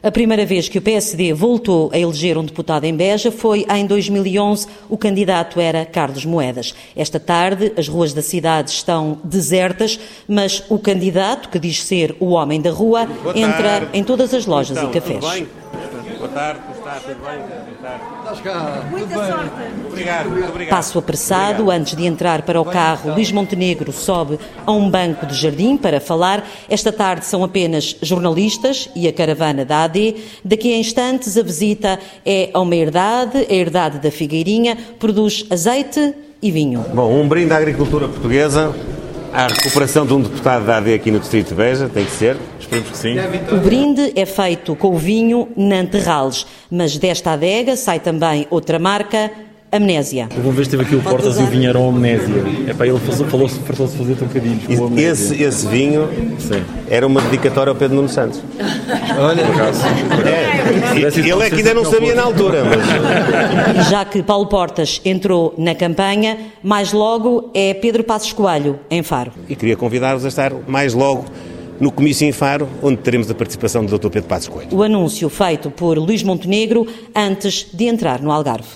A primeira vez que o PSD voltou a eleger um deputado em Beja foi em 2011. O candidato era Carlos Moedas. Esta tarde, as ruas da cidade estão desertas, mas o candidato, que diz ser o homem da rua, entra em todas as lojas e cafés. Tudo bem? Boa tarde, como está? Tudo bem? Boa tarde. Muita sorte. Obrigado. Passo apressado, antes de entrar para o carro, Luís Montenegro sobe a um banco de jardim para falar. Esta tarde são apenas jornalistas e a caravana da AD. Daqui a instantes a visita é a uma herdade, a herdade da Figueirinha, produz azeite e vinho. Bom, um brinde à agricultura portuguesa, à recuperação de um deputado da AD aqui no distrito de Beja, tem que ser, esperemos que sim. O brinde é feito com o vinho Nanterrales, mas desta adega sai também outra marca, Amnésia. Uma vez esteve aqui o Portas e o vinho era uma Amnésia. Ele fartou-se de fazer trocadilhos com a Amnésia. Esse vinho era uma dedicatória ao Pedro Nuno Santos. Olha, ele é que ainda não sabia na altura. Mas... Já que Paulo Portas entrou na campanha, mais logo é Pedro Passos Coelho, em Faro. E queria convidar-vos a estar mais logo no comício em Faro, onde teremos a participação do Dr. Pedro Passos Coelho. O anúncio feito por Luís Montenegro antes de entrar no Algarve.